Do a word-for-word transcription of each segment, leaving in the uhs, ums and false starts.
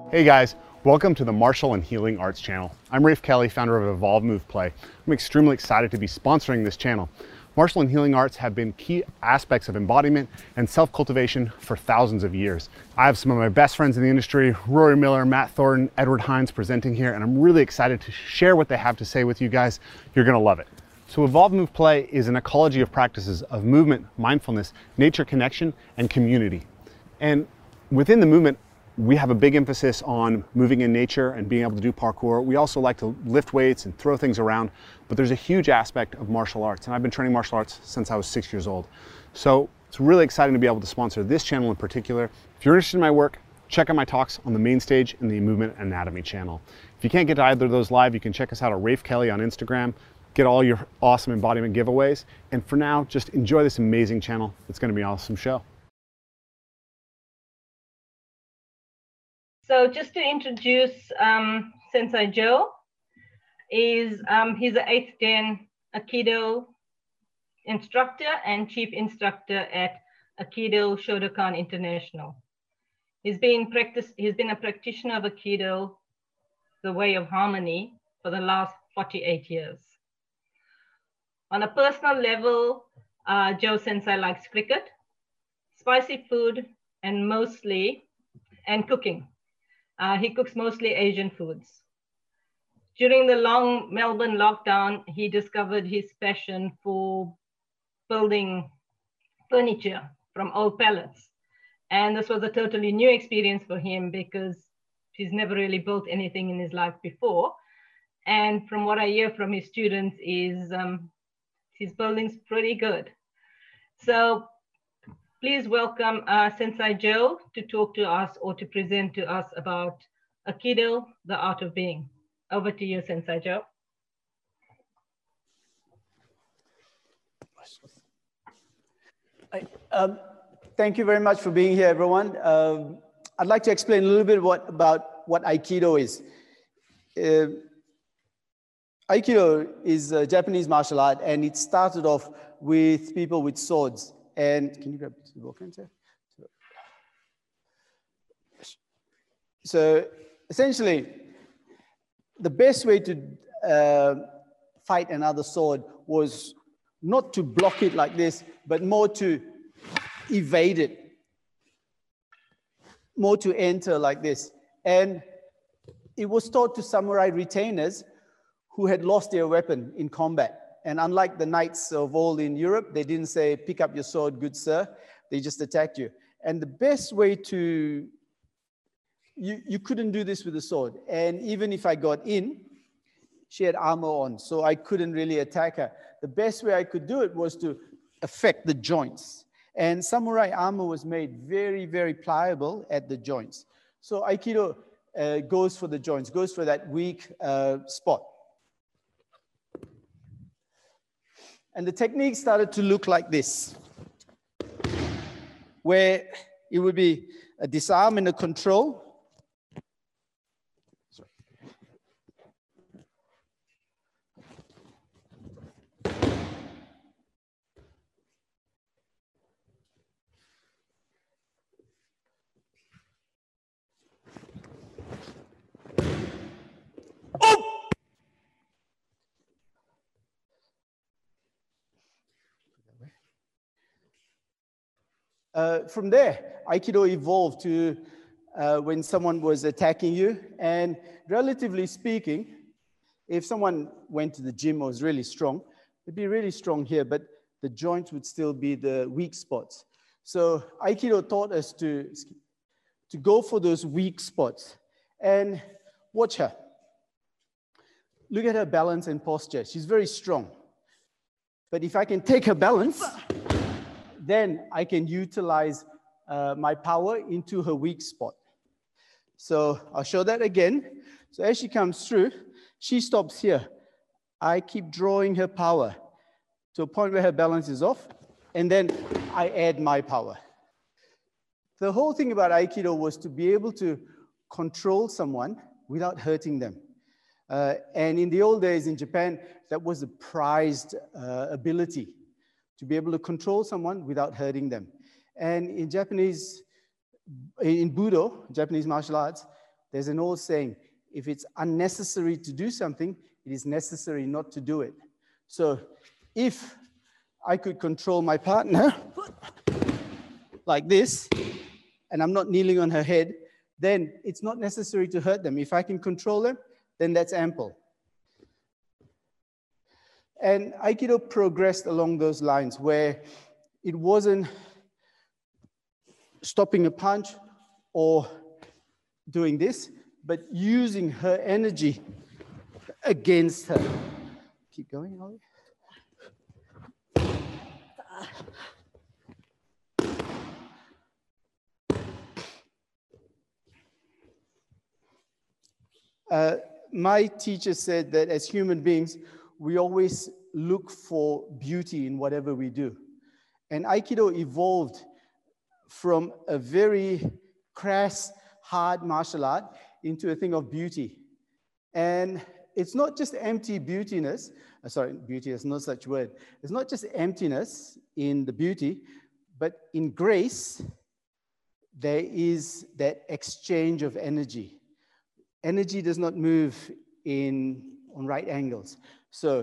Hey guys, welcome to the Martial and Healing Arts channel. I'm Rafe Kelly, founder of Evolve Move Play. I'm extremely excited to be sponsoring this channel. Martial and healing arts have been key aspects of embodiment and self-cultivation for thousands of years. I have some of my best friends in the industry, Rory Miller, Matt Thornton, Edward Hines presenting here, and I'm really excited to share what they have to say with you guys. You're gonna love it. So Evolve Move Play is an ecology of practices of movement, mindfulness, nature connection, and community. And within the movement, we have a big emphasis on moving in nature and being able to do parkour. We also like to lift weights and throw things around, but there's a huge aspect of martial arts, and I've been training martial arts since I was six years old. So it's really exciting to be able to sponsor this channel in particular. If you're interested in my work, check out my talks on the main stage and the Movement Anatomy channel. If you can't get to either of those live, you can check us out at Rafe Kelly on Instagram, get all your awesome embodiment giveaways, and for now, just enjoy this amazing channel. It's gonna be an awesome show. So just to introduce um, Sensei Joe, is um, he's an eighth gen Aikido instructor and chief instructor at Aikido Shodokan International. He's been practice. He's been a practitioner of Aikido, the way of harmony, for the last forty-eight years. On a personal level, uh, Joe Sensei likes cricket, spicy food, and mostly and cooking. Uh, he cooks mostly Asian foods. During the long Melbourne lockdown, he discovered his passion for building furniture from old pallets. And this was a totally new experience for him because he's never really built anything in his life before. And from what I hear from his students is um, his building's pretty good. So please welcome uh, Sensei Joe to talk to us or to present to us about Aikido, the art of being. Over to you, Sensei Joe. I, um, thank you very much for being here, everyone. Um, I'd like to explain a little bit what, about what Aikido is. Uh, Aikido is a Japanese martial art, and it started off with people with swords. And can you grab the book, sir? So essentially, the best way to uh, fight another sword was not to block it like this, but more to evade it, more to enter like this. And it was taught to samurai retainers who had lost their weapon in combat. And unlike the knights of old in Europe, they didn't say, pick up your sword, good sir. They just attacked you. And the best way to, you, you couldn't do this with a sword. And even if I got in, she had armor on, so I couldn't really attack her. The best way I could do it was to affect the joints. And samurai armor was made very, very pliable at the joints. So Aikido uh, goes for the joints, goes for that weak uh, spot. And the technique started to look like this, where it would be a disarm and a control. Sorry. Oh! Uh, from there, Aikido evolved to uh, when someone was attacking you. And relatively speaking, if someone went to the gym or was really strong, they'd be really strong here, but the joints would still be the weak spots. So Aikido taught us to, to go for those weak spots. And watch her. Look at her balance and posture. She's very strong. But if I can take her balance, then I can utilize uh, my power into her weak spot. So I'll show that again. So as she comes through, she stops here. I keep drawing her power to a point where her balance is off, and then I add my power. The whole thing about Aikido was to be able to control someone without hurting them. Uh, and in the old days in Japan, that was a prized uh, ability, to be able to control someone without hurting them. And in Japanese, in Budo, Japanese martial arts, There's an old saying, if it's unnecessary to do something, it is necessary not to do it. So if I could control my partner like this, and I'm not kneeling on her head, then it's not necessary to hurt them. If I can control them, then that's ample. And Aikido progressed along those lines where it wasn't stopping a punch or doing this, but using her energy against her. Keep going, Ollie. Uh, my teacher said that as human beings, we always look for beauty in whatever we do. And Aikido evolved from a very crass, hard martial art into a thing of beauty. And it's not just empty beautiness. Uh, sorry, beauty is no such word. It's not just emptiness in the beauty, but in grace, there is that exchange of energy. Energy does not move in on right angles. So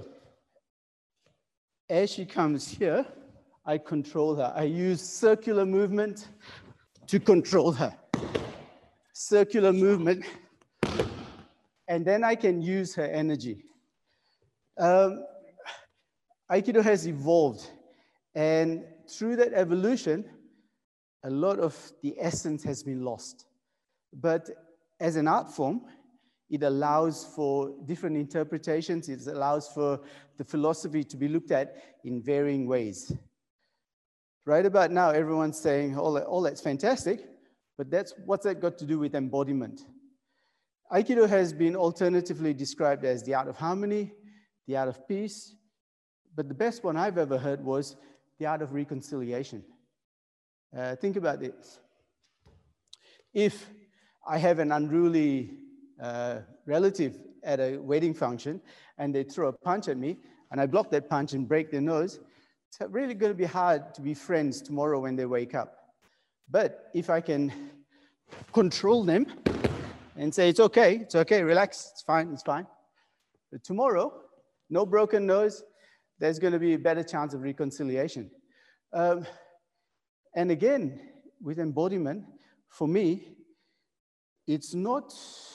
as she comes here, I control her. I use circular movement to control her. Circular movement, and then I can use her energy. Um, Aikido has evolved, and through that evolution, a lot of the essence has been lost. But as an art form, it allows for different interpretations. It allows for the philosophy to be looked at in varying ways. Right about now, everyone's saying, oh, oh that's fantastic, but that's, what's that got to do with embodiment? Aikido has been alternatively described as the art of harmony, the art of peace, but the best one I've ever heard was the art of reconciliation. Uh, think about this. If I have an unruly uh, relative at a wedding function and they throw a punch at me and I block that punch and break their nose, it's really going to be hard to be friends tomorrow when they wake up. But if I can control them and say, it's okay, it's okay, relax, it's fine, it's fine. But tomorrow, no broken nose, there's going to be a better chance of reconciliation. Um, and again, with embodiment, for me, it's not,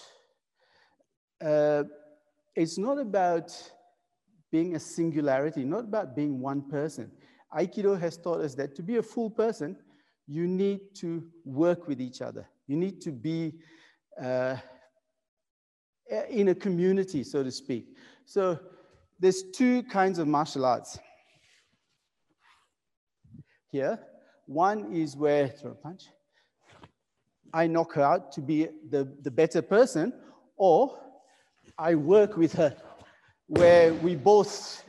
uh, it's not about being a singularity, not about being one person. Aikido has taught us that to be a full person, you need to work with each other. You need to be uh, in a community, so to speak. So there's two kinds of martial arts here. One is where, throw a punch, I knock her out to be the, the better person, or I work with her where we both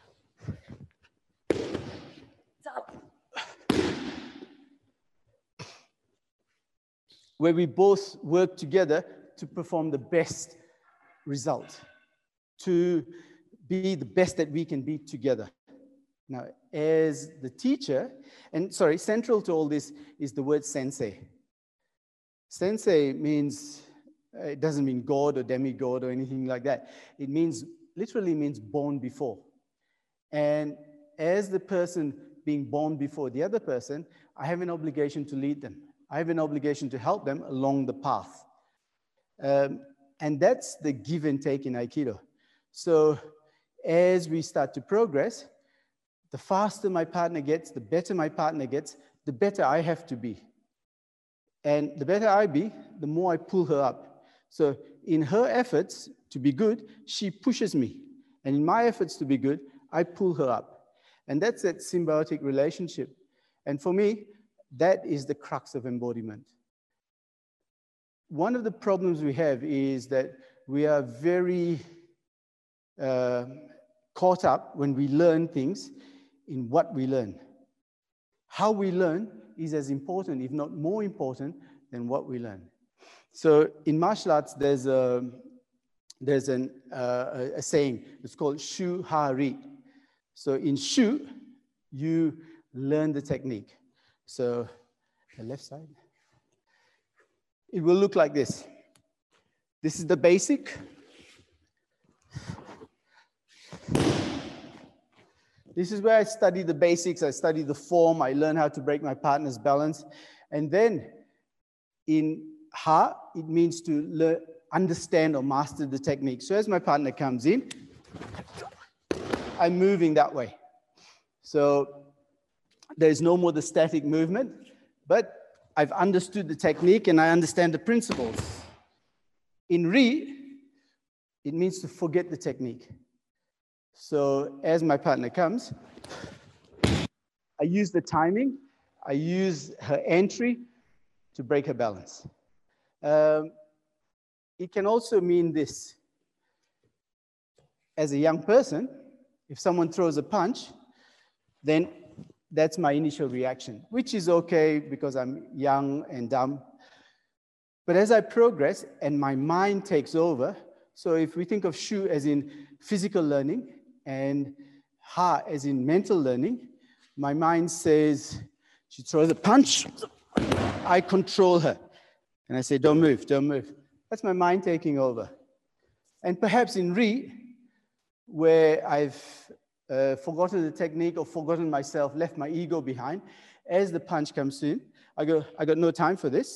where we both work together to perform the best result, to be the best that we can be together. Now, as the teacher, and sorry, central to all this is the word sensei. Sensei means, uh, it doesn't mean God or demigod or anything like that. It means, literally means born before. And as the person being born before the other person, I have an obligation to lead them. I have an obligation to help them along the path. Um, and that's the give and take in Aikido. So as we start to progress, the faster my partner gets, the better my partner gets, the better I have to be. And the better I be, the more I pull her up. So in her efforts to be good, she pushes me. And in my efforts to be good, I pull her up. And that's that symbiotic relationship. And for me, that is the crux of embodiment. One of the problems we have is that we are very uh, caught up when we learn things in what we learn. How we learn is as important, if not more important, than what we learn. So in martial arts, there's a, there's an, uh, a saying, it's called Shu Ha Ri. So in Shu, you learn the technique. So the left side, it will look like this. This is the basic. This is where I study the basics. I study the form. I learn how to break my partner's balance. And then in Ha, it means to learn, understand or master the technique. So as my partner comes in, I'm moving that way. So there's no more the static movement, but I've understood the technique and I understand the principles. In Ri, it means to forget the technique. So as my partner comes, I use the timing, I use her entry to break her balance. Um, it can also mean this. As a young person, if someone throws a punch, then that's my initial reaction, which is okay because I'm young and dumb. But as I progress and my mind takes over, so if we think of Shu as in physical learning and Ha as in mental learning, my mind says, she throws a punch, I control her. And I say, don't move, don't move. That's my mind taking over. And perhaps in Ri, where I've uh, forgotten the technique or forgotten myself, left my ego behind, as the punch comes in, I go, I got no time for this.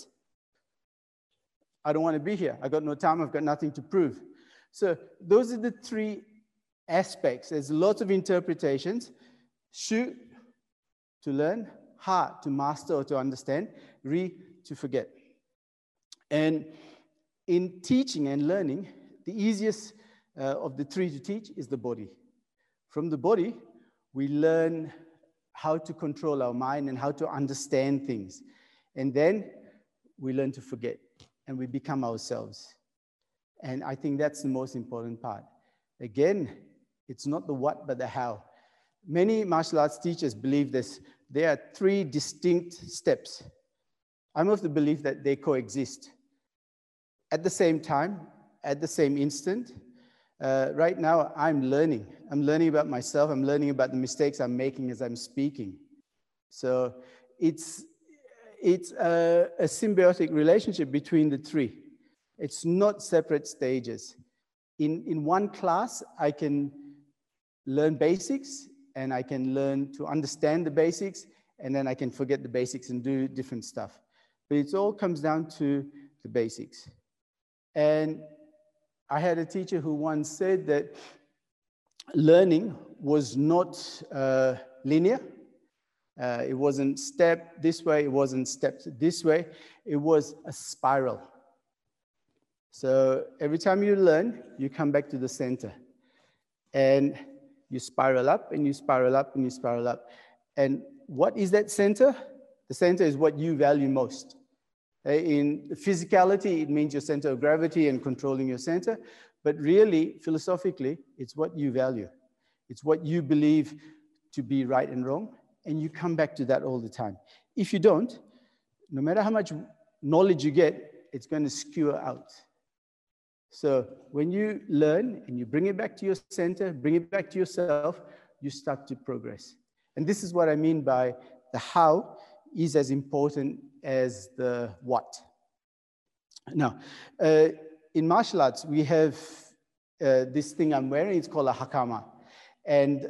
I don't want to be here. I got no time, I've got nothing to prove. So those are the three aspects. There's lots of interpretations. Shu, to learn. Ha, to master or to understand. Ri, to forget. And in teaching and learning, the easiest uh, of the three to teach is the body. From the body, we learn how to control our mind and how to understand things. And then we learn to forget and we become ourselves. And I think that's the most important part. Again, it's not the what, but the how. Many martial arts teachers believe this. There are three distinct steps. I'm of the belief that they coexist. At the same time, at the same instant, uh, right now I'm learning. I'm learning about myself. I'm learning about the mistakes I'm making as I'm speaking. So it's, it's a, a symbiotic relationship between the three. It's not separate stages. In, in one class, I can learn basics and I can learn to understand the basics, and then I can forget the basics and do different stuff. But it all comes down to the basics. And I had a teacher who once said that learning was not uh, linear. Uh, it wasn't step this way, it wasn't step this way. It was a spiral. So every time you learn, you come back to the center. And you spiral up, and you spiral up, and you spiral up. And what is that center? The center is what you value most. In physicality, it means your center of gravity and controlling your center. But really, philosophically, it's what you value. It's what you believe to be right and wrong. And you come back to that all the time. If you don't, no matter how much knowledge you get, it's going to skewer out. So when you learn and you bring it back to your center, bring it back to yourself, you start to progress. And this is what I mean by the how is as important as the what. Now, uh, in martial arts, we have uh, this thing I'm wearing, it's called a hakama. And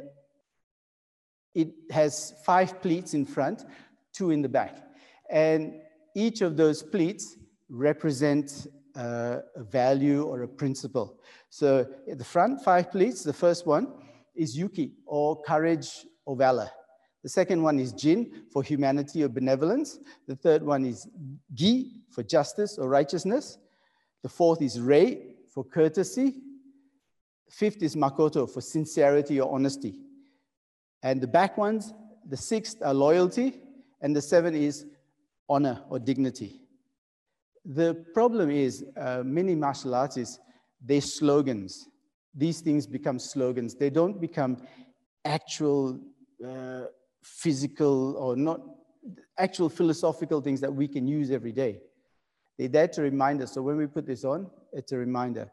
it has five pleats in front, two in the back. And each of those pleats represent uh, a value or a principle. So at the front, five pleats. The first one is yuki, or courage or valor. The second one is jin, for humanity or benevolence. The third one is gi, for justice or righteousness. The fourth is rei, for courtesy. Fifth is makoto, for sincerity or honesty. And the back ones, the sixth are loyalty, and the seventh is honor or dignity. The problem is uh, many martial artists, they're slogans. These things become slogans. They don't become actual uh, physical or not actual philosophical things that we can use every day. They're there to remind us. So when we put this on, it's a reminder.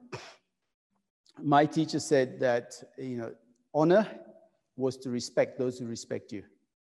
My teacher said that, you know, honor was to respect those who respect you.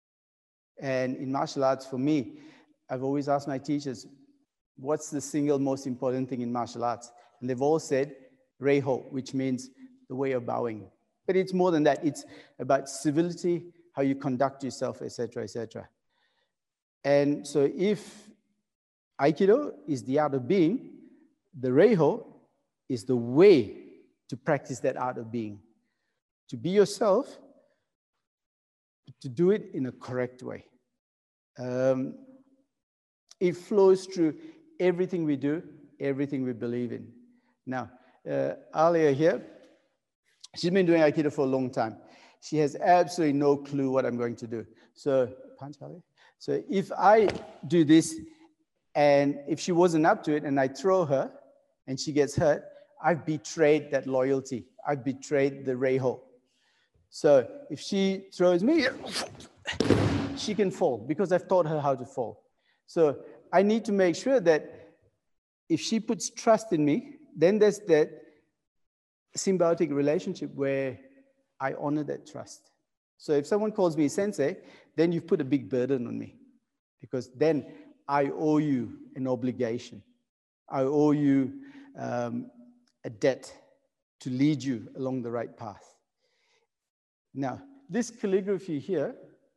And in martial arts, for me, I've always asked my teachers, what's the single most important thing in martial arts? And they've all said Reiho, which means the way of bowing. But it's more than that. It's about civility, how you conduct yourself, et cetera, et cetera. And so if Aikido is the art of being, the Reiho is the way to practice that art of being. To be yourself, to do it in a correct way. Um, it flows through everything we do, everything we believe in. Now, uh, Alia here, she's been doing Aikido for a long time. She has absolutely no clue what I'm going to do. So, punch, Alia. So if I do this, and if she wasn't up to it, and I throw her, and she gets hurt, I've betrayed that loyalty. I've betrayed the Reiho. So if she throws me, she can fall because I've taught her how to fall. So I need to make sure that if she puts trust in me, then there's that symbiotic relationship where I honor that trust. So if someone calls me sensei, then you've put a big burden on me because then I owe you an obligation. I owe you um, a debt to lead you along the right path. Now, this calligraphy here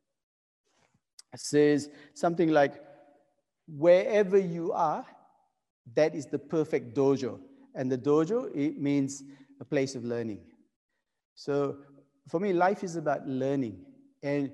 says something like, wherever you are, that is the perfect dojo. And the dojo, it means a place of learning. So for me, life is about learning. And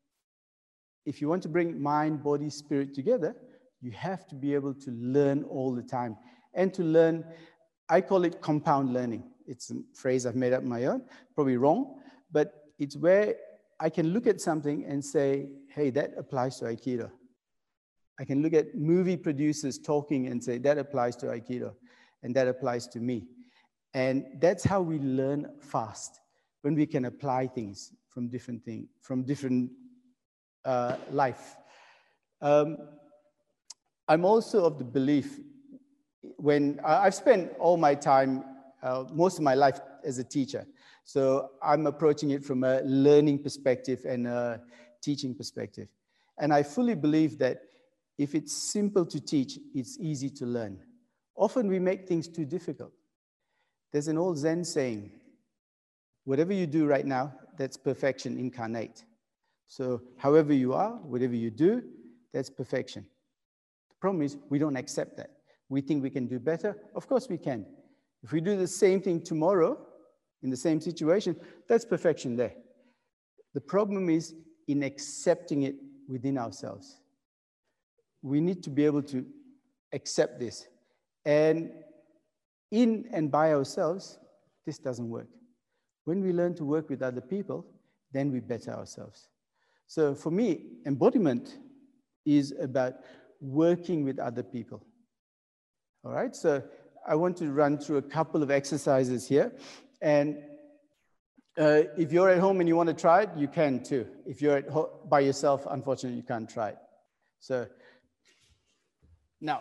if you want to bring mind, body, spirit together, you have to be able to learn all the time. And to learn, I call it compound learning. It's a phrase I've made up my own, probably wrong, but it's where I can look at something and say, hey, that applies to Aikido. I can look at movie producers talking and say, that applies to Aikido, and that applies to me. And that's how we learn fast, when we can apply things from different things, from different uh, life. Um, I'm also of the belief, when I've spent all my time, uh, most of my life as a teacher. So I'm approaching it from a learning perspective and a teaching perspective. And I fully believe that if it's simple to teach, it's easy to learn. Often we make things too difficult. There's an old Zen saying, whatever you do right now, that's perfection incarnate. So however you are, whatever you do, that's perfection. The problem is we don't accept that. We think we can do better. Of course we can. If we do the same thing tomorrow, in the same situation, that's perfection there. The problem is in accepting it within ourselves. We need to be able to accept this. And in and by ourselves, this doesn't work. When we learn to work with other people, then we better ourselves. So for me, embodiment is about working with other people. All right, so I want to run through a couple of exercises here. And uh, if you're at home and you want to try it, you can too. If you're at home by yourself, unfortunately, you can't try it. So now,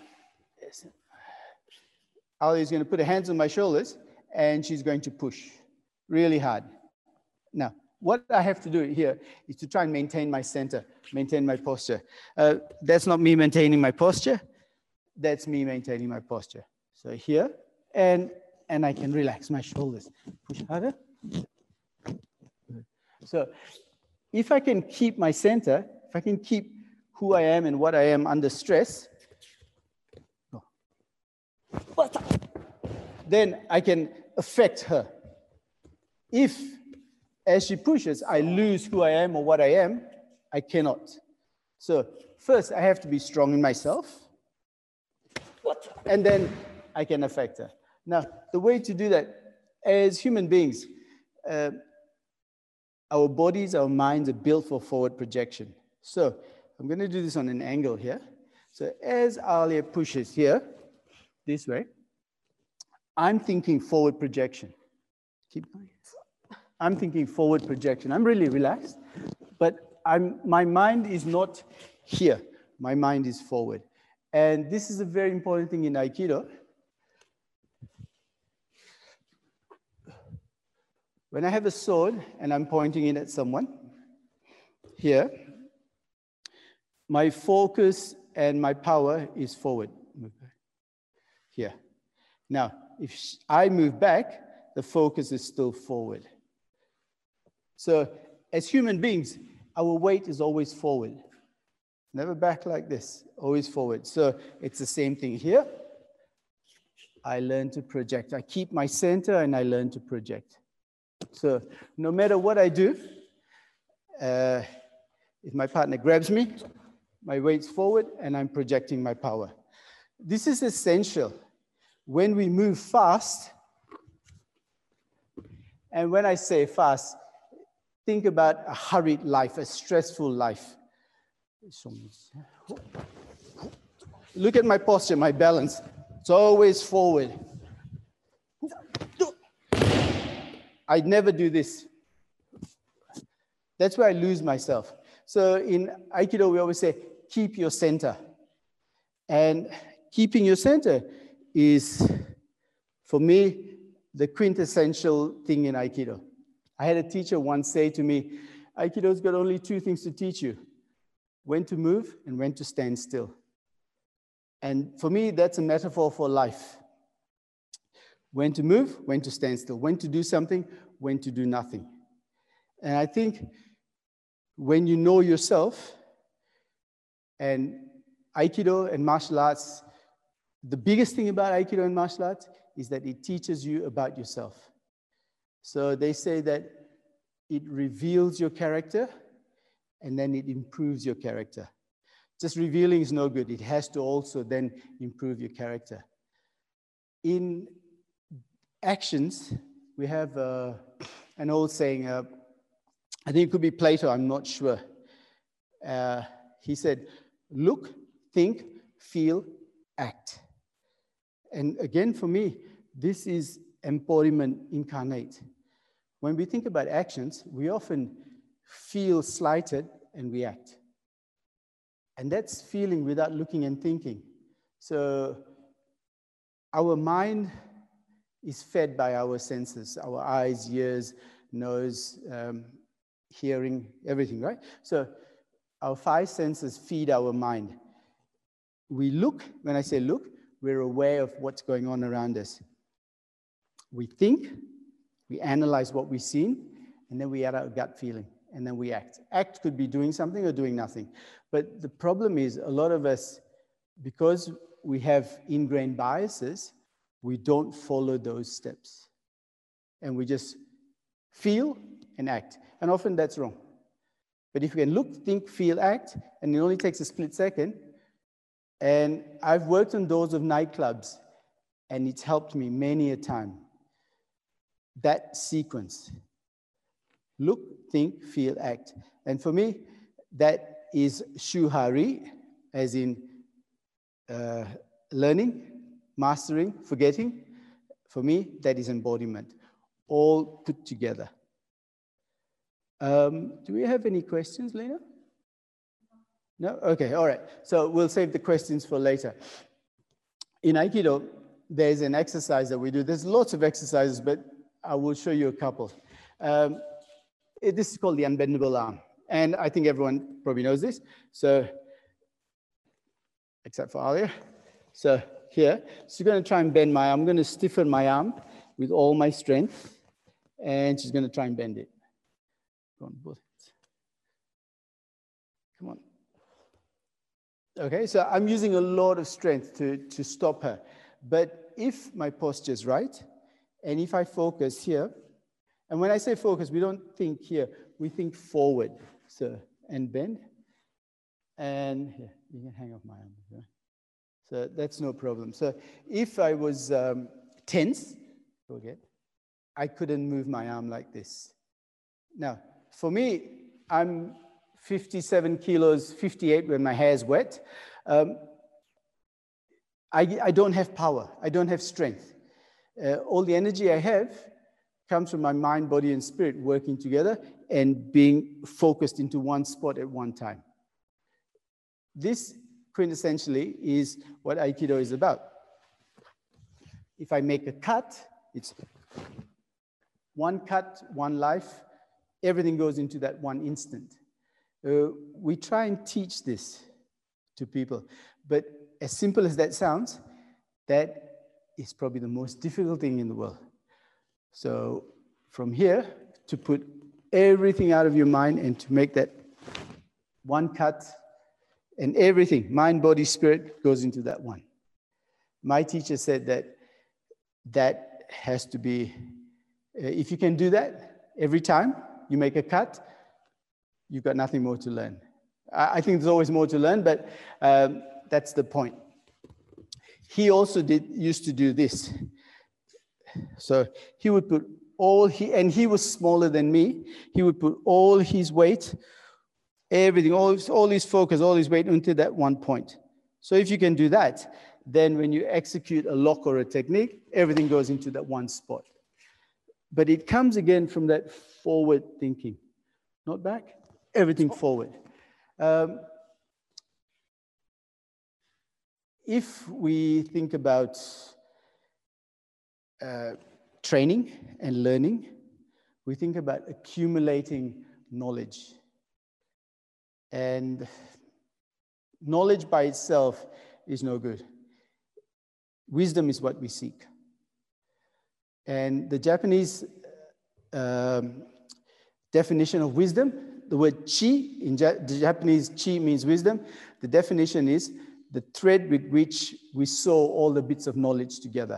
Ali is going to put her hands on my shoulders and she's going to push really hard. Now, what I have to do here is to try and maintain my center, maintain my posture. Uh, that's not me maintaining my posture. That's me maintaining my posture. So here, and, and I can relax my shoulders. Push harder. So if I can keep my center, if I can keep who I am and what I am under stress, then I can affect her. If, as she pushes, I lose who I am or what I am, I cannot. So first, I have to be strong in myself. What? And then I can affect her. Now, the way to do that, as human beings, uh, our bodies, our minds are built for forward projection. So I'm going to do this on an angle here. So as Alia pushes here, this way, I'm thinking forward projection. Keep going. I'm thinking forward projection. I'm really relaxed, but I'm, my mind is not here. My mind is forward. And this is a very important thing in Aikido. When I have a sword and I'm pointing it at someone, here, my focus and my power is forward. Here. Now, if I move back, the focus is still forward. So as human beings, our weight is always forward. Never back like this, always forward. So it's the same thing here. I learn to project. I keep my center and I learn to project. So no matter what I do, uh, if my partner grabs me, my weight's forward and I'm projecting my power. This is essential. When we move fast, and when I say fast, think about a hurried life, a stressful life. Look at my posture, my balance. It's always forward. I never do this. That's where I lose myself. So in Aikido, we always say, keep your center. And keeping your center is, for me, the quintessential thing in Aikido. I had a teacher once say to me, Aikido's got only two things to teach you: when to move and when to stand still. And for me, that's a metaphor for life. When to move, when to stand still. When to do something, when to do nothing. And I think when you know yourself, and Aikido and martial arts, the biggest thing about Aikido and martial arts is that it teaches you about yourself. So they say that it reveals your character and then it improves your character. Just revealing is no good. It has to also then improve your character. In actions, we have uh, an old saying, uh, I think it could be Plato, I'm not sure. Uh, he said, look, think, feel, act. And again, for me, this is embodiment incarnate. When we think about actions, we often feel slighted and we act. And that's feeling without looking and thinking. So our mind is fed by our senses, our eyes, ears, nose, um, hearing, everything, right? So our five senses feed our mind. We look, when I say look, we're aware of what's going on around us. We think, we analyze what we've seen, and then we add our gut feeling, and then we act. Act could be doing something or doing nothing. But the problem is a lot of us, because we have ingrained biases, we don't follow those steps. And we just feel and act. And often that's wrong. But if you can look, think, feel, act, and it only takes a split second. And I've worked on doors of nightclubs, and it's helped me many a time. That sequence. Look, think, feel, act. And for me, that is shuhari, as in uh, learning, mastering, forgetting. For me, that is embodiment, all put together. Um, do we have any questions, Lena? No? Okay, all right. So we'll save the questions for later. In Aikido, there's an exercise that we do. There's lots of exercises, but I will show you a couple. Um, it, this is called the unbendable arm. And I think everyone probably knows this. So, except for Alia. So here, she's going to try and bend my arm. I'm going to stiffen my arm with all my strength. And she's going to try and bend it. Go on, both hands. Come on. Okay, so I'm using a lot of strength to, to stop her. But if my posture is right, and if I focus here, and when I say focus, we don't think here, we think forward. So, and bend. And here, you can hang off my arm. Okay? So that's no problem. So if I was um, tense, forget, I couldn't move my arm like this. Now, for me, I'm fifty-seven kilos, fifty-eight when my hair is wet. Um, I, I don't have power. I don't have strength. Uh, all the energy I have comes from my mind, body, and spirit working together and being focused into one spot at one time. This quintessentially is what Aikido is about. If I make a cut, it's one cut, one life. Everything goes into that one instant. Uh, we try and teach this to people, but as simple as that sounds, that is probably the most difficult thing in the world. So from here, to put everything out of your mind and to make that one cut, and everything, mind, body, spirit, goes into that one. My teacher said that that has to be, uh, if you can do that every time you make a cut, you've got nothing more to learn. I, I think there's always more to learn, but um, that's the point. He also did used to do this. So he would put all he, and he was smaller than me, he would put all his weight, everything, all, all his focus, all his weight into that one point. So if you can do that, then when you execute a lock or a technique, everything goes into that one spot. But it comes again from that forward thinking, not back, everything forward. Um, if we think about uh, training and learning, we think about accumulating knowledge. And knowledge by itself is no good. Wisdom is what we seek. And the Japanese um, definition of wisdom, the word chi, in ja the Japanese chi means wisdom. The definition is the thread with which we sew all the bits of knowledge together.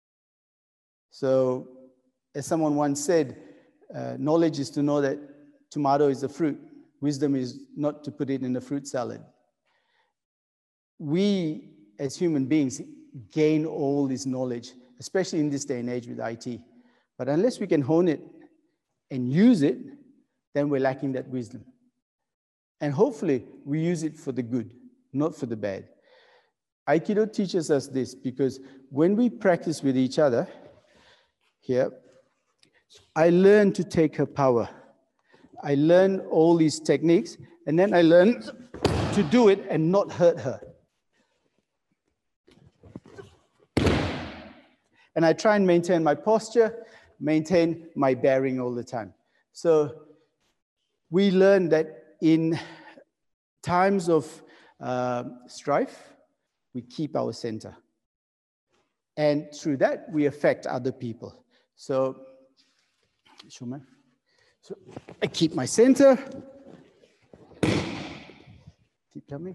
So, as someone once said, uh, knowledge is to know that tomato is a fruit. Wisdom is not to put it in a fruit salad. We, as human beings, gain all this knowledge, especially in this day and age with I T. But unless we can hone it and use it, then we're lacking that wisdom. And hopefully, we use it for the good, not for the bad. Aikido teaches us this because when we practice with each other, here, I learn to take her power. I learn all these techniques, and then I learn to do it and not hurt her. And I try and maintain my posture, maintain my bearing all the time. So we learn that in times of uh, strife, we keep our center. And through that, we affect other people. So, Shuman. So I keep my center. Keep coming.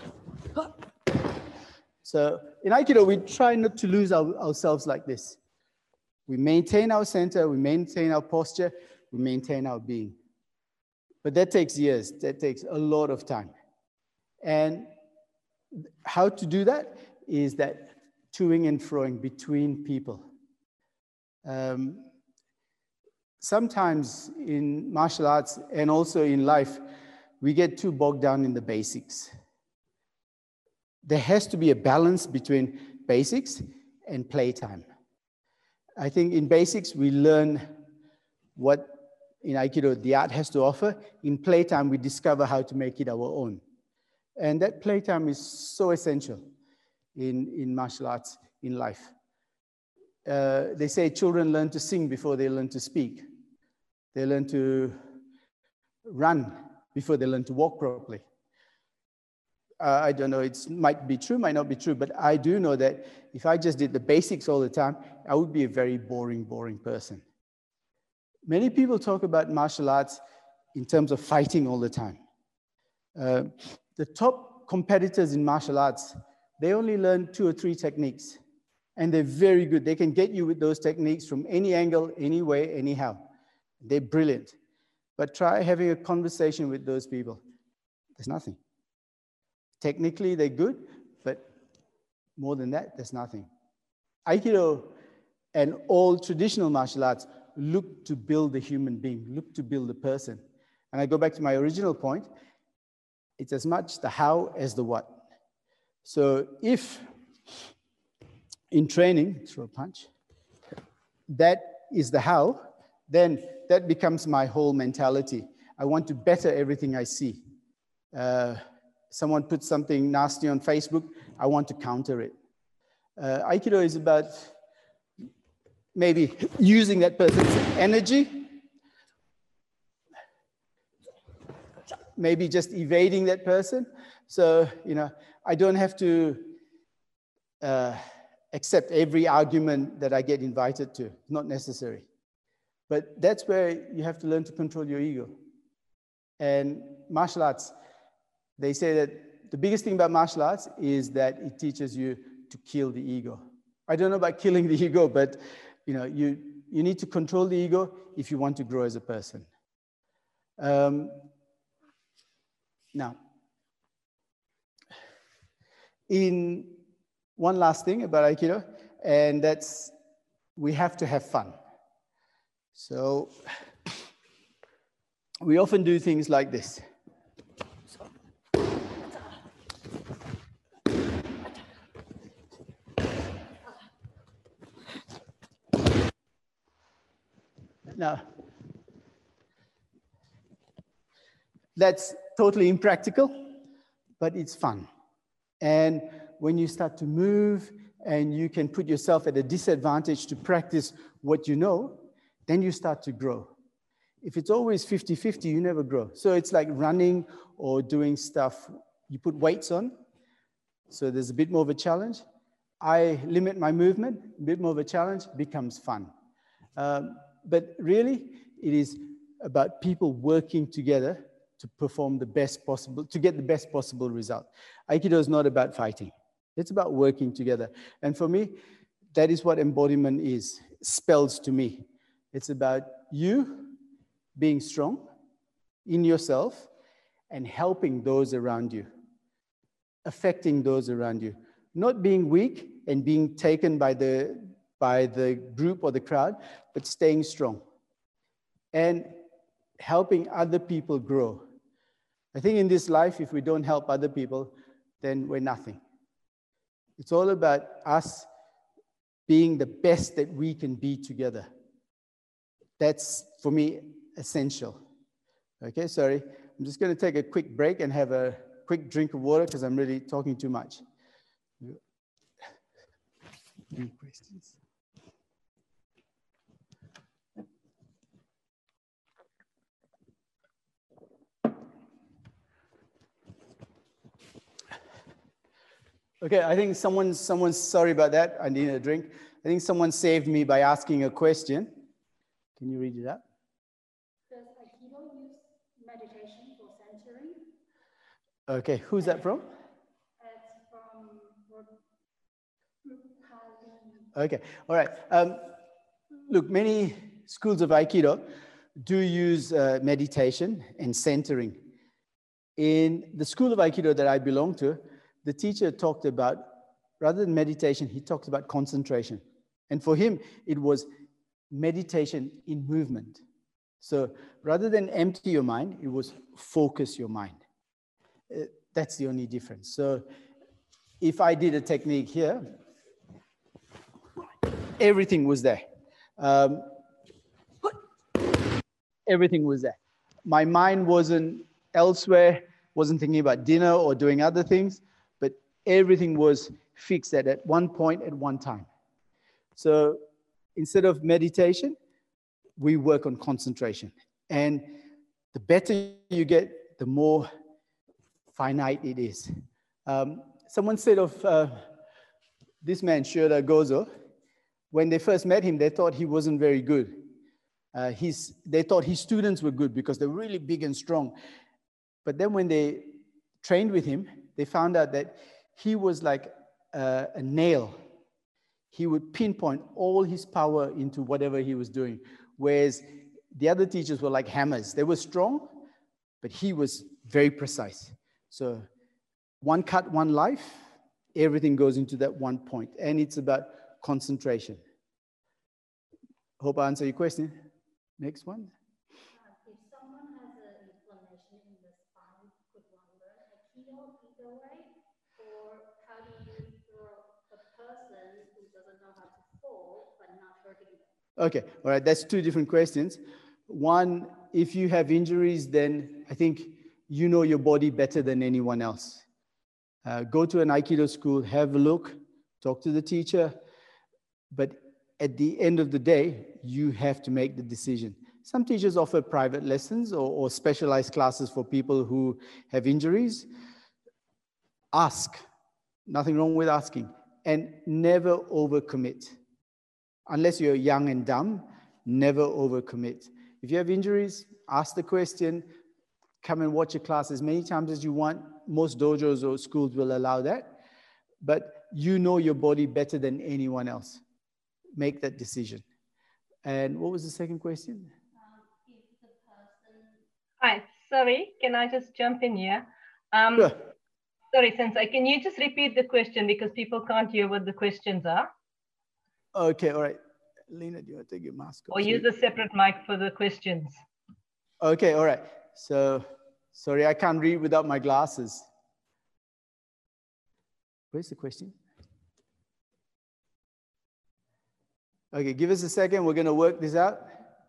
So in Aikido, we try not to lose our, ourselves like this. We maintain our center, we maintain our posture, we maintain our being. But that takes years, that takes a lot of time. And how to do that is that toing and froing between people. Um, Sometimes in martial arts and also in life, we get too bogged down in the basics. There has to be a balance between basics and playtime. I think in basics, we learn what in Aikido the art has to offer. In playtime, we discover how to make it our own. And that playtime is so essential in, in martial arts, in life. Uh, they say children learn to sing before they learn to speak. They learn to run before they learn to walk properly. Uh, I don't know, it might be true, might not be true, but I do know that if I just did the basics all the time, I would be a very boring, boring person. Many people talk about martial arts in terms of fighting all the time. Uh, the top competitors in martial arts, they only learn two or three techniques, and they're very good. They can get you with those techniques from any angle, any way, anyhow. They're brilliant. But try having a conversation with those people. There's nothing. Technically, they're good, but more than that, there's nothing. Aikido and all traditional martial arts look to build the human being, look to build the person. And I go back to my original point. It's as much the how as the what. So if in training, throw a punch, that is the how, then that becomes my whole mentality. I want to better everything I see. Uh, someone puts something nasty on Facebook, I want to counter it. Uh, Aikido is about maybe using that person's energy, maybe just evading that person. So, you know, I don't have to uh, accept every argument that I get invited to. Not necessary. But that's where you have to learn to control your ego. And martial arts, they say that the biggest thing about martial arts is that it teaches you to kill the ego. I don't know about killing the ego, but you know, you, you need to control the ego if you want to grow as a person. Um, now, in one last thing about Aikido, and that's we have to have fun. So we often do things like this. Now, that's totally impractical, but it's fun. And when you start to move and you can put yourself at a disadvantage to practice what you know, then you start to grow. If it's always fifty fifty, you never grow. So it's like running or doing stuff. You put weights on, so there's a bit more of a challenge. I limit my movement, a bit more of a challenge, becomes fun. Um, but really, it is about people working together to perform the best possible, to get the best possible result. Aikido is not about fighting. It's about working together. And for me, that is what embodiment is, spells to me. It's about you being strong in yourself and helping those around you, affecting those around you, not being weak and being taken by the, by the group or the crowd, but staying strong and helping other people grow. I think in this life, if we don't help other people, then we're nothing. It's all about us being the best that we can be together. That's, for me, essential. Okay, sorry. I'm just going to take a quick break and have a quick drink of water because I'm really talking too much. Any questions? Okay, I think someone's, someone's, sorry about that, I need a drink. I think someone saved me by asking a question. Can you read it out? Does Aikido use meditation for centering? Okay, who's that from? It's from Okay, all right. Um, look, many schools of Aikido do use uh, meditation and centering. In the school of Aikido that I belong to, the teacher talked about, rather than meditation, he talked about concentration. And for him, it was meditation in movement. So rather than empty your mind, it was focus your mind. Uh, that's the only difference. So if I did a technique here, everything was there. Um, everything was there. My mind wasn't elsewhere, wasn't thinking about dinner or doing other things, but everything was fixed at, at one point at one time. So instead of meditation, we work on concentration. And the better you get, the more finite it is. Um, someone said of uh, this man, Shoda Gozo, when they first met him, they thought he wasn't very good. Uh, his, they thought his students were good because they're really big and strong. But then when they trained with him, they found out that he was like a, a nail. He would pinpoint all his power into whatever he was doing. Whereas the other teachers were like hammers. They were strong, but he was very precise. So one cut, one life, everything goes into that one point. And it's about concentration. Hope I answer your question. Next one. Uh, if someone has an inflammation in the spine, could one learn Aikido either way? Or how do you throw a person who doesn't know how to fall but not hurting them? Okay, all right, that's two different questions. One, if you have injuries, then I think you know your body better than anyone else. Uh, go to an Aikido school, have a look, talk to the teacher, but at the end of the day, you have to make the decision. Some teachers offer private lessons or, or specialized classes for people who have injuries. Ask, nothing wrong with asking. and never overcommit. Unless you're young and dumb, never overcommit. If you have injuries, ask the question, come and watch a class as many times as you want. Most dojos or schools will allow that. But you know your body better than anyone else. Make that decision. And what was the second question? Um, if the person... Hi, sorry, can I just jump in here? Um, Sure. Sorry, Sensei, can you just repeat the question because people can't hear what the questions are? Okay, all right. Lena, do you want to take your mask off? Or use a separate mic for the questions? Okay, all right. So, sorry, I can't read without my glasses. Where's the question? Okay, give us a second. We're going to work this out.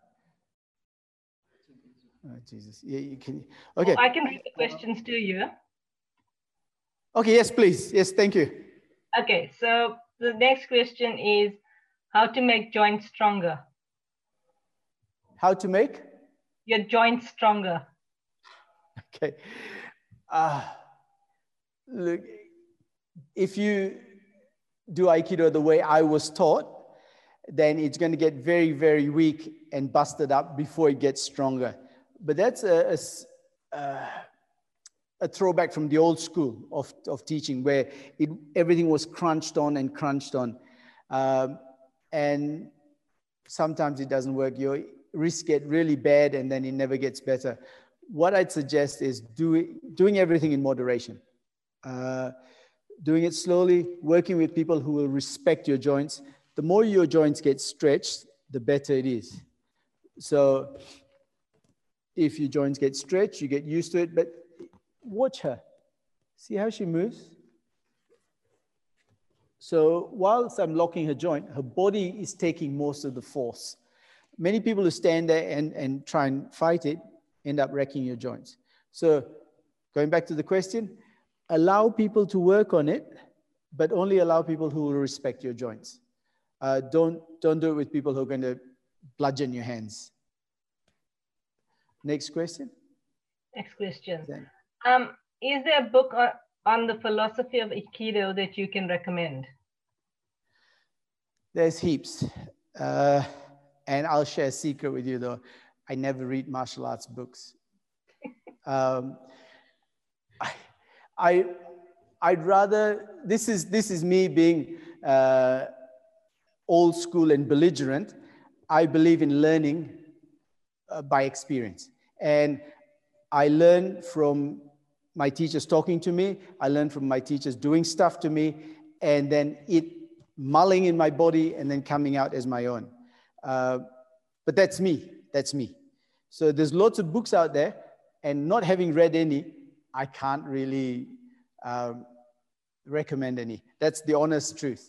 Oh, Jesus. Yeah, you can. Okay. Or I can read the questions to you. Okay, yes, please. Yes, thank you. Okay, so the next question is how to make joints stronger. How to make? Your joints stronger. Okay. Uh, look, if you do Aikido the way I was taught, then it's going to get very, very weak and busted up before it gets stronger. But that's a, a, uh, a throwback from the old school of, of teaching where it, everything was crunched on and crunched on. Um, and sometimes it doesn't work. Your wrists get really bad and then it never gets better. What I'd suggest is do it, doing everything in moderation. Uh, doing it slowly, working with people who will respect your joints. The more your joints get stretched, the better it is. So if your joints get stretched, you get used to it, but watch her. See how she moves? So whilst I'm locking her joint, her body is taking most of the force. Many people who stand there and, and try and fight it end up wrecking your joints. So going back to the question, allow people to work on it, but only allow people who will respect your joints. Uh, don't, don't do it with people who are going to bludgeon your hands. Next question. Next question. Then. Um, is there a book on, on the philosophy of Aikido that you can recommend? There's heaps. Uh, and I'll share a secret with you though. I never read martial arts books. um, I, I, I'd rather, this is, this is me being uh, old school and belligerent. I believe in learning uh, by experience. And I learn from my teachers talking to me. I learn from my teachers doing stuff to me, and then it mulling in my body and then coming out as my own. Uh, but that's me. That's me. So there's lots of books out there, and not having read any, I can't really um, recommend any. That's the honest truth.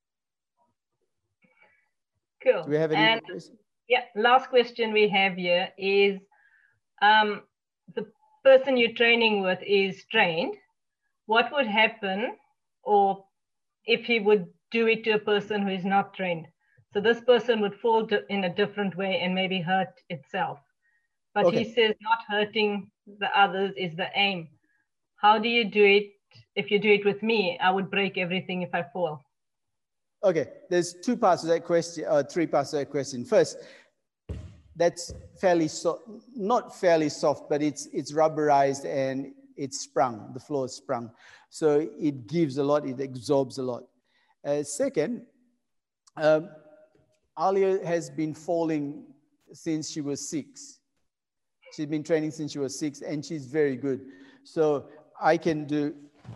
Cool. Do we have any and, more questions? Yeah, last question we have here is, um, the person you're training with is trained. What would happen, or if he would do it to a person who is not trained? So this person would fall in a different way and maybe hurt itself. But Okay. he says not hurting the others is the aim. How do you do it? If you do it with me, I would break everything if I fall. Okay, there's two parts of that question, uh, three parts of that question. First, that's fairly soft, not fairly soft, but it's, it's rubberized and it's sprung, the floor is sprung. So it gives a lot, it absorbs a lot. Uh, second, um, Alia has been falling since she was six. She's been training since she was six and she's very good. So I can do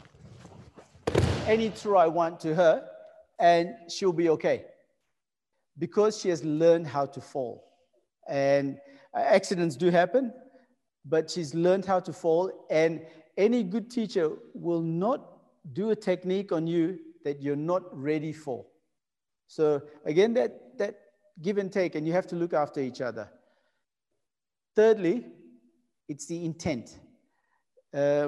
any throw I want to her and she'll be okay because she has learned how to fall. And accidents do happen, but she's learned how to fall, and any good teacher will not do a technique on you that you're not ready for. So again, that, that give and take, and you have to look after each other. Thirdly, it's the intent. Uh,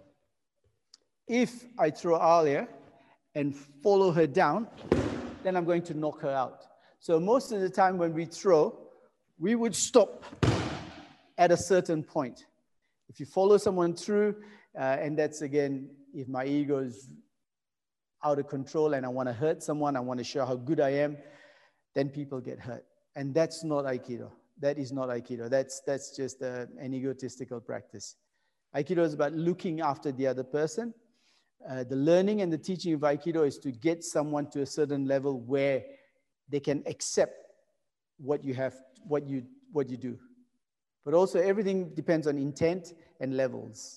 if I throw Alia and follow her down, then I'm going to knock her out. So most of the time when we throw, we would stop at a certain point. If you follow someone through, uh, and that's again, if my ego is, out of control and I want to hurt someone, I want to show how good I am, then people get hurt. And that's not Aikido. That is not Aikido. That's, that's just a, an egotistical practice. Aikido is about looking after the other person. Uh, the learning and the teaching of Aikido is to get someone to a certain level where they can accept what you have, what you, what you do. But also everything depends on intent and levels.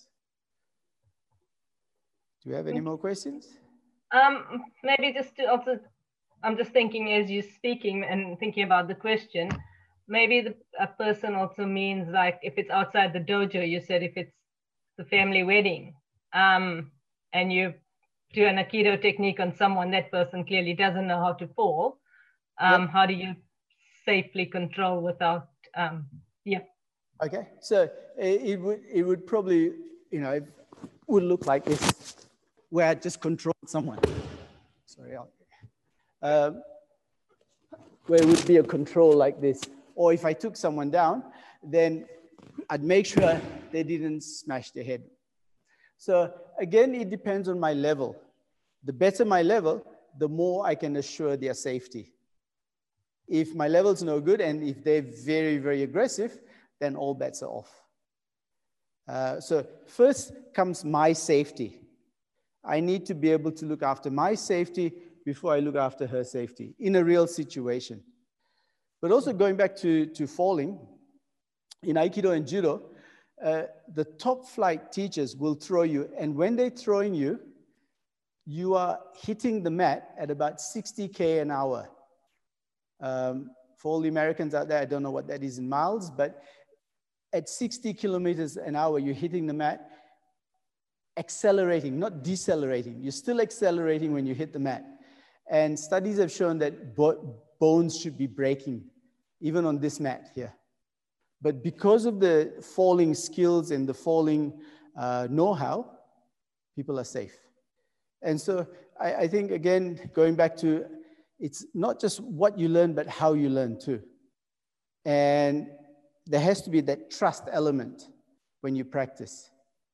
Do you have any more questions? Um, maybe just to also, I'm just thinking as you're speaking and thinking about the question, maybe the, a person also means like if it's outside the dojo, you said if it's the family wedding, um, and you do an Aikido technique on someone, that person clearly doesn't know how to fall. Um, yep. How do you safely control without, um, yeah. Okay, so it would, it would probably, you know, it would look like this, where I just controlled someone. Sorry, I'll, um, where it would be a control like this. Or if I took someone down, then I'd make sure they didn't smash their head. So again, it depends on my level. The better my level, the more I can assure their safety. If my level's no good and if they're very, very aggressive, then all bets are off. Uh, so first comes my safety. I need to be able to look after my safety before I look after her safety in a real situation. But also going back to, to falling, in Aikido and Judo, uh, the top flight teachers will throw you, and when they're throwing you, you are hitting the mat at about sixty K an hour. Um, for all the Americans out there, I don't know what that is in miles, but at sixty kilometers an hour, you're hitting the mat, accelerating, not decelerating. You're still accelerating when you hit the mat. And studies have shown that bo bones should be breaking, even on this mat here. But because of the falling skills and the falling uh, know-how, people are safe. And so I, I think, again, going back to, it's not just what you learn, but how you learn too. And there has to be that trust element when you practice.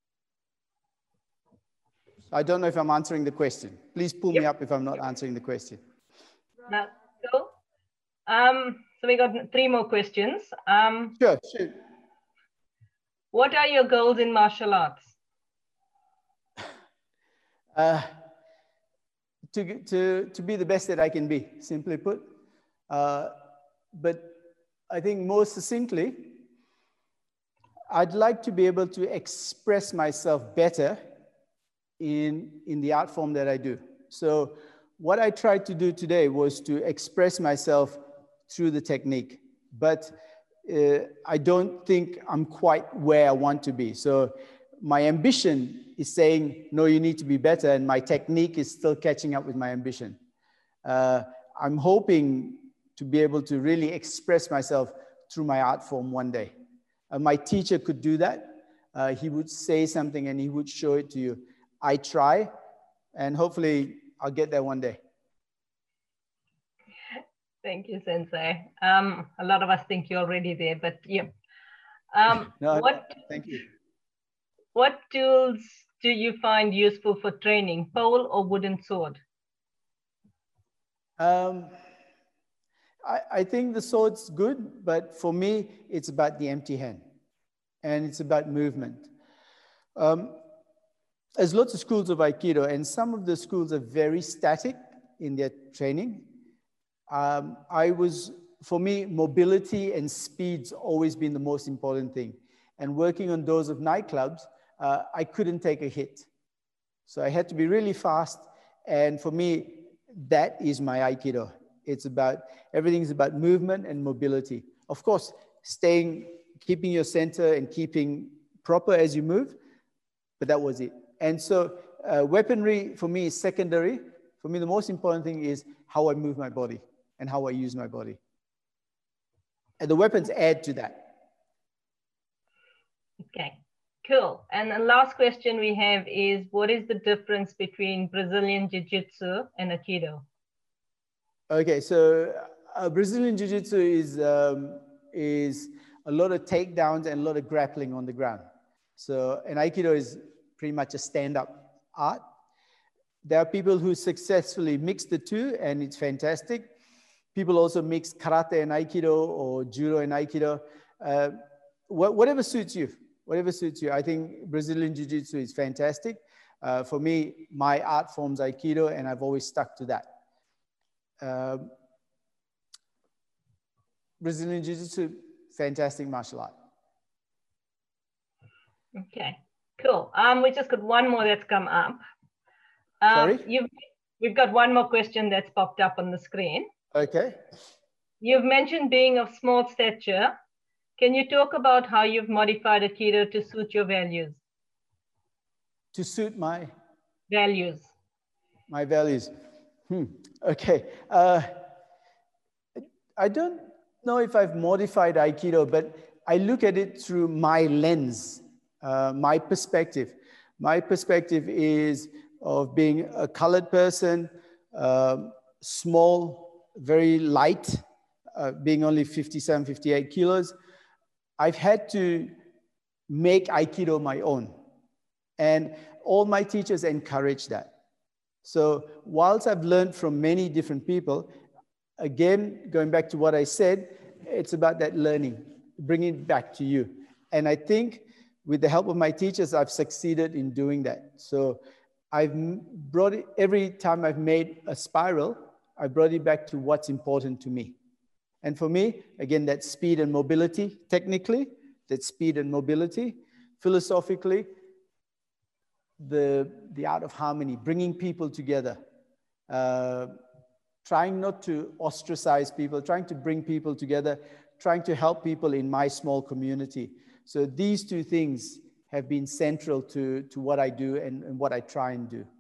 I don't know if I'm answering the question. Please pull yep. me up if I'm not answering the question. That's cool. Um, so we got three more questions. Um, sure, sure. What are your goals in martial arts? Uh, to, to, to be the best that I can be, simply put. Uh, but I think most succinctly, I'd like to be able to express myself better in, in the art form that I do. So what I tried to do today was to express myself through the technique, but uh, I don't think I'm quite where I want to be. So my ambition is saying, no, you need to be better, and my technique is still catching up with my ambition. Uh, I'm hoping to be able to really express myself through my art form one day. Uh, my teacher could do that. Uh, he would say something and he would show it to you. I try, and hopefully I'll get there one day. Thank you, Sensei. Um, a lot of us think you're already there, but yeah. Um, no, what, no, thank you. What tools do you find useful for training, pole or wooden sword? Um, I, I think the sword's good, but for me, it's about the empty hand, and it's about movement. Um, there's lots of schools of Aikido, and some of the schools are very static in their training. Um, I was, for me, mobility and speed's always been the most important thing. And working on doors of nightclubs, uh, I couldn't take a hit. So I had to be really fast. And for me, that is my Aikido. It's about, everything's about movement and mobility. Of course, staying, keeping your center and keeping proper as you move, but that was it. And so uh, weaponry for me is secondary. For me, the most important thing is how I move my body and how I use my body. And the weapons add to that. Okay, cool. And the last question we have is, what is the difference between Brazilian Jiu-Jitsu and Aikido? Okay, so uh, Brazilian Jiu-Jitsu is, um, is a lot of takedowns and a lot of grappling on the ground. So, and Aikido is pretty much a stand-up art. there are people who successfully mix the two, and it's fantastic. People also mix karate and aikido, or judo and aikido. Uh, wh whatever suits you, whatever suits you. I think Brazilian Jiu-Jitsu is fantastic. Uh, for me, my art form's aikido, and I've always stuck to that. Uh, Brazilian Jiu-Jitsu, fantastic martial art. Okay, cool. Um, we just got one more that's come up. Um, Sorry? You've, we've got one more question that's popped up on the screen. Okay. You've mentioned being of small stature. Can you talk about how you've modified Aikido to suit your values? To suit my? Values. My values. Hmm. Okay. Uh, I don't know if I've modified Aikido, but I look at it through my lens, uh, my perspective. My perspective is of being a colored person, uh, small, very light, uh, being only fifty-seven, fifty-eight kilos. I've had to make Aikido my own. And all my teachers encourage that. So whilst I've learned from many different people, again, going back to what I said, it's about that learning, bringing it back to you. And I think with the help of my teachers, I've succeeded in doing that. So I've brought it, every time I've made a spiral, I brought it back to what's important to me. And for me, again, that's speed and mobility. Technically, that's speed and mobility. Philosophically, the, the art of harmony, bringing people together, uh, trying not to ostracize people, trying to bring people together, trying to help people in my small community. So these two things have been central to, to what I do and, and what I try and do.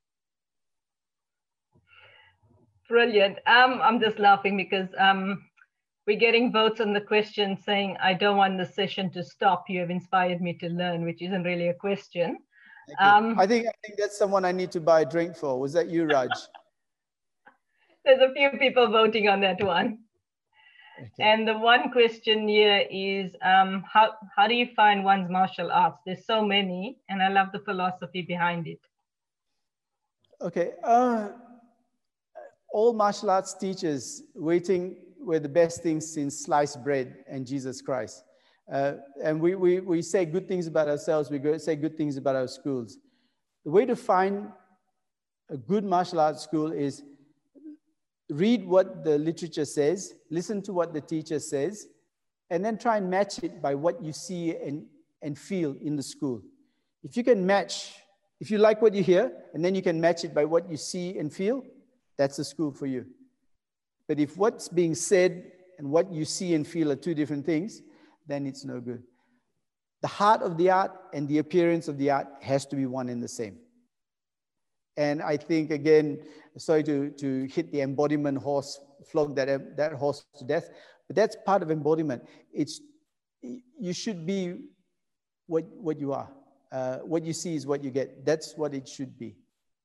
Brilliant. Um, I'm just laughing because um, we're getting votes on the question saying, I don't want the session to stop. You have inspired me to learn, which isn't really a question. Um, I think I think that's someone I need to buy a drink for. Was that you, Raj? There's a few people voting on that one. Okay. And the one question here is, um, how, how do you find one's martial arts? There's so many, and I love the philosophy behind it. Okay. Uh, all martial arts teachers waiting were the best things since sliced bread and Jesus Christ. Uh, and we, we, we say good things about ourselves, we go, say good things about our schools. The way to find a good martial arts school is read what the literature says, listen to what the teacher says, and then try and match it by what you see and, and feel in the school. If you can match, if you like what you hear, and then you can match it by what you see and feel, that's the school for you. But if what's being said and what you see and feel are two different things, then it's no good. The heart of the art and the appearance of the art has to be one and the same. And I think, again, sorry to, to hit the embodiment horse, flog that, that horse to death, but that's part of embodiment. It's, you should be what, what you are. Uh, what you see is what you get. That's what it should be.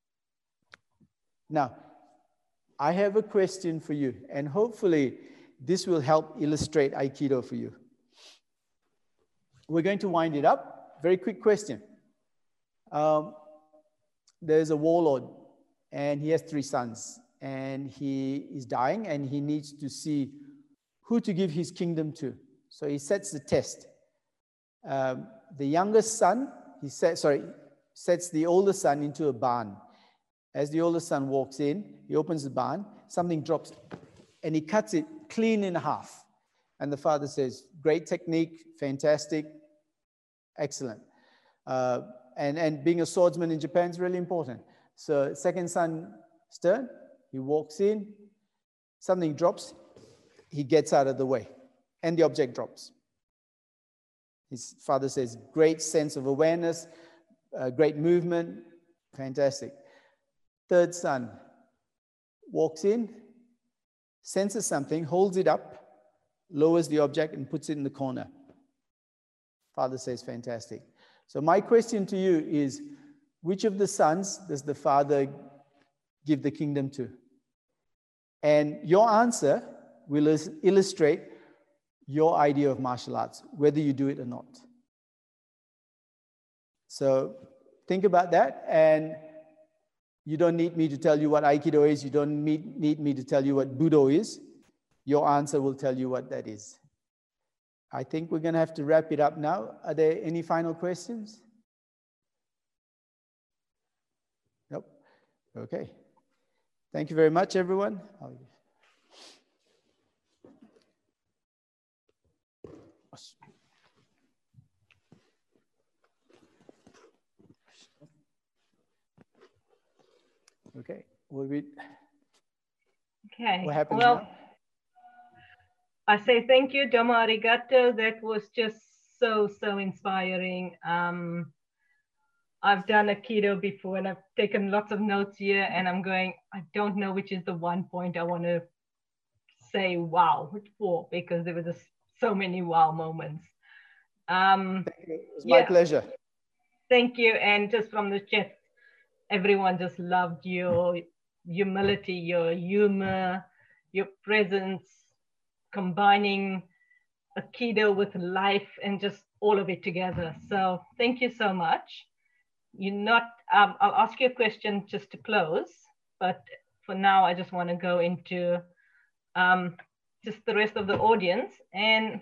Now, I have a question for you, and hopefully this will help illustrate Aikido for you. We're going to wind it up. Very quick question. Um, there's a warlord, and he has three sons, and he is dying, and he needs to see who to give his kingdom to. So he sets the test. Um, the youngest son, he set, sorry, sets the older son into a barn. As the older son walks in, he opens the barn, something drops, and he cuts it clean in half. And the father says, great technique, fantastic, excellent. Uh, and, and being a swordsman in Japan is really important. So second son, Stern, he walks in, something drops, he gets out of the way, and the object drops. His father says, great sense of awareness, uh, great movement, fantastic. Third son walks in, senses something, holds it up, lowers the object and puts it in the corner. Father says, fantastic. So my question to you is, which of the sons does the father give the kingdom to? And your answer will illustrate your idea of martial arts, whether you do it or not. So think about that, and You don't need me to tell you what Aikido is. You don't need, need me to tell you what Budo is. Your answer will tell you what that is. I think we're going to have to wrap it up now. Are there any final questions? Nope. Okay. Thank you very much, everyone. Okay. Will we... Okay. What happens well, now? I say thank you, domo arigato. That was just so, so inspiring. Um, I've done Aikido before and I've taken lots of notes here and I'm going, I don't know which is the one point I want to say wow for, because there were just so many wow moments. Um, It was my yeah. pleasure. Thank you. And just from the chat, everyone just loved your humility, your humor, your presence, combining Aikido with life and just all of it together. So thank you so much. You're not, um, I'll ask you a question just to close, but for now, I just want to go into um, just the rest of the audience. And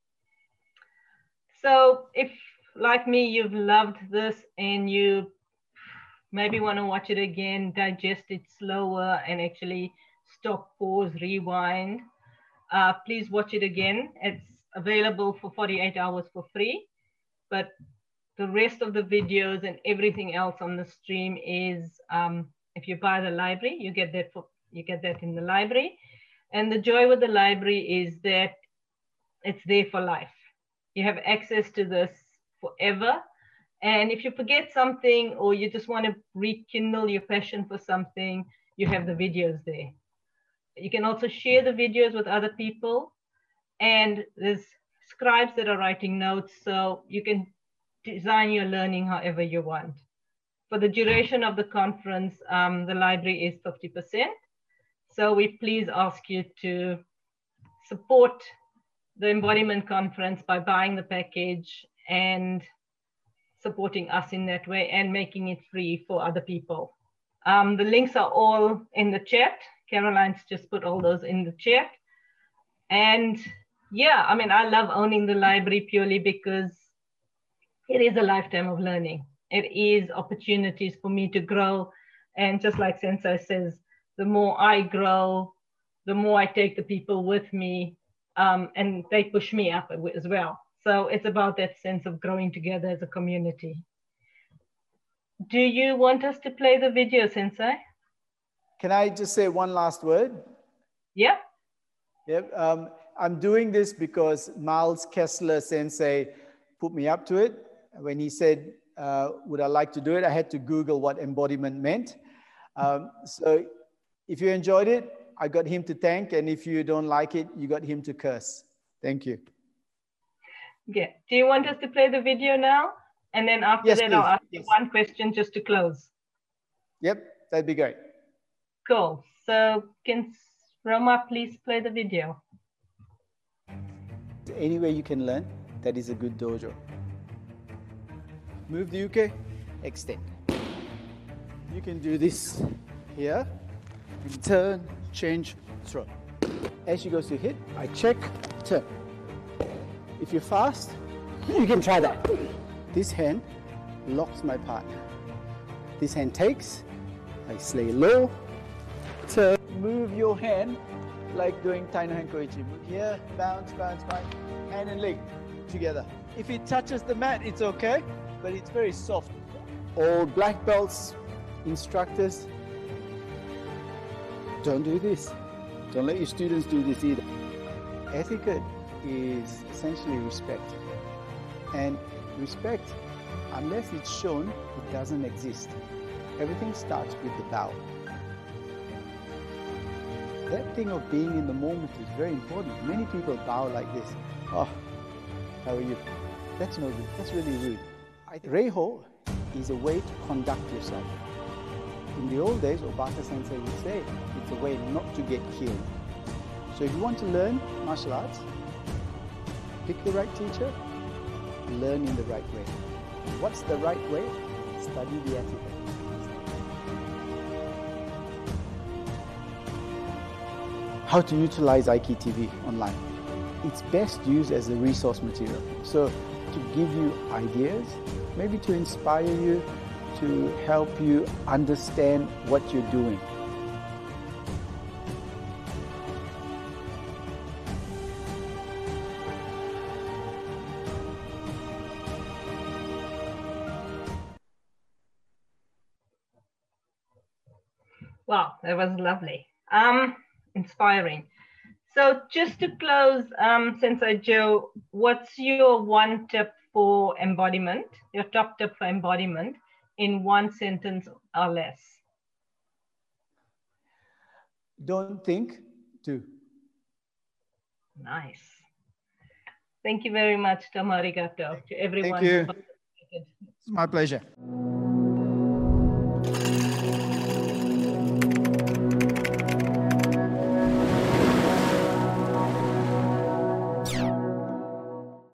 so if, like me, you've loved this and you maybe want to watch it again, digest it slower and actually stop, pause, rewind, uh, please watch it again. It's available for forty-eight hours for free, but the rest of the videos and everything else on the stream is, um, if you buy the library, you get that for, you get that in the library. And the joy with the library is that it's there for life. You have access to this forever. And if you forget something or you just want to rekindle your passion for something, you have the videos there. You can also share the videos with other people. And there's scribes that are writing notes, so you can design your learning however you want. For the duration of the conference, um, the library is fifty percent. So we please ask you to support the Embodiment Conference by buying the package and supporting us in that way and making it free for other people. Um, the links are all in the chat. Caroline's just put all those in the chat. And yeah, I mean, I love owning the library purely because it is a lifetime of learning. It is opportunities for me to grow. And just like Sensei says, the more I grow, the more I take the people with me, um, and they push me up as well. So it's about that sense of growing together as a community. Do you want us to play the video, Sensei? Can I just say one last word? Yeah. Yep. Um, I'm doing this because Miles Kessler Sensei put me up to it. When he said, uh, would I like to do it? I had to Google what embodiment meant. Um, so if you enjoyed it, I got him to thank. And if you don't like it, you got him to curse. Thank you. Okay. Do you want us to play the video now? And then after Yes, that, please. I'll ask Yes. you one question just to close. Yep, that'd be great. Cool. So can Roma please play the video? Any way you can learn, that is a good dojo. Move the uke, extend. You can do this here, and turn, change, throw. As she goes to hit, I check, turn. If you're fast, you can try that. This hand locks my partner. This hand takes, I slay low, turn. Move your hand like doing Taino Hand Koichi. Move here, bounce, bounce, bounce, hand and leg together. If it touches the mat, it's okay, but it's very soft. All black belts, instructors, don't do this. Don't let your students do this either. Etiquette is essentially respect. And respect, unless it's shown, it doesn't exist. Everything starts with the bow. That thing of being in the moment is very important. Many people bow like this. Oh, how are you? That's no good. That's really rude. Reiho is a way to conduct yourself. In the old days, Obata Sensei would say, it's a way not to get killed. So if you want to learn martial arts, pick the right teacher, learn in the right way. What's the right way? Study the etiquette. how to utilize Aiki T V online. It's best used as a resource material. So to give you ideas, maybe to inspire you, to help you understand what you're doing. Wow, that was lovely. Um, inspiring. So just to close, um, Sensei Joe, what's your one tip for embodiment, your top tip for embodiment in one sentence or less? Don't think, do. Nice. Thank you very much, Tomo arigato, to everyone. Thank you. Who participated. It's my pleasure.